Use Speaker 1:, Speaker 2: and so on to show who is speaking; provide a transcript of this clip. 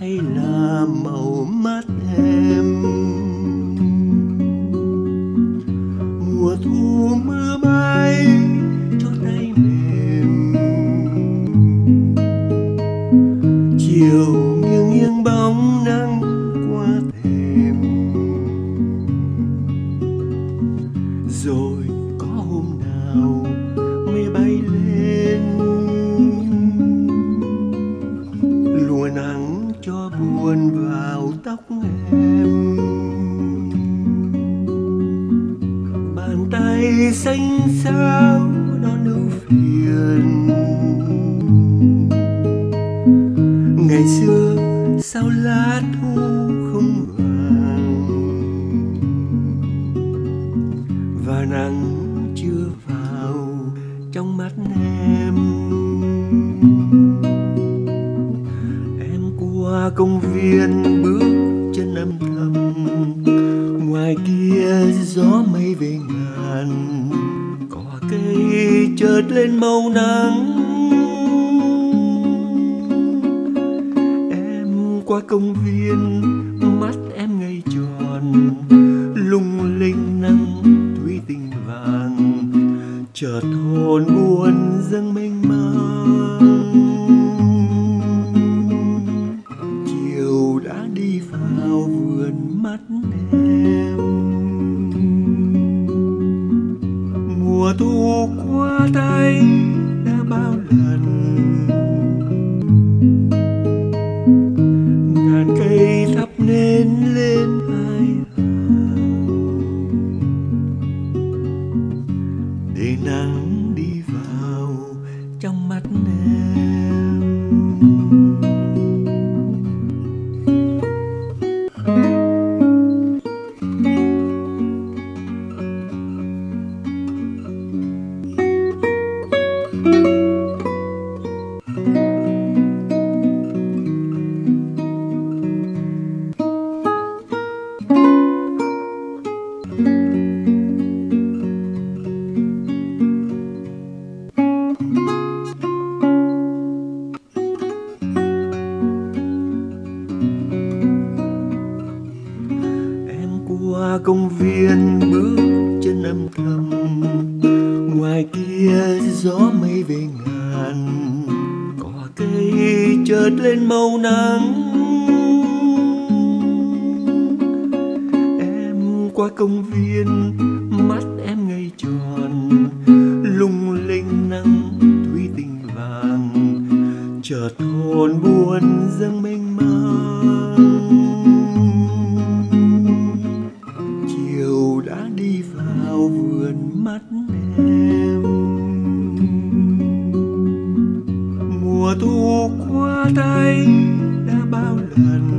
Speaker 1: hay là màu mắt em. Mùa thu mưa bay cho tay mềm, chiều nghiêng nghiêng bóng nắng qua thềm. Rồi có hôm nào mây bay lên, lùa nắng cho buồn vào tóc em. Bàn tay xanh xao đón ưu phiền, ngày xưa sao lá thu không vàng, và nắng chưa vào trong mắt em. Em qua công viên bước chân âm thầm, ngoài kia gió mây về ngàn, cỏ cây chợt lên màu nắng. Em qua công viên mắt em ngây tròn, lung linh nắng thủy tinh vàng, chợt hồn buồn dâng mênh mang. Chiều đã đi vào vườn mắt em, mùa thu qua tay đã bao lần, ngàn cây thắp nến lên hai hàng, để nắng đi vào trong mắt em. Qua công viên bước chân âm thầm, ngoài kia gió mây về ngàn, cỏ cây chợt lên màu nắng. Em qua công viên mắt em ngây tròn, lung linh nắng thủy tinh vàng, chợt hồn buồn dâng mênh mang. Chiều đã đi vào vườn mắt em, mùa thu qua tay đã bao lần,